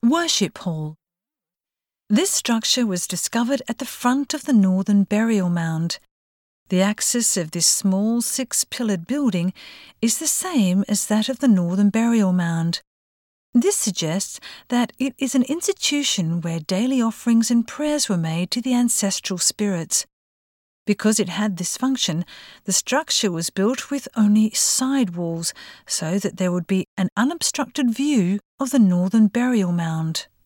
Worship Hall. This structure was discovered at the front of the northern burial mound. The axis of this small 6-pillared building is the same as that of the northern burial mound. This suggests that it is an institution where daily offerings and prayers were made to the ancestral spirits. Because it had this function, the structure was built with only side walls so that there would be an unobstructed view of the northern burial mound.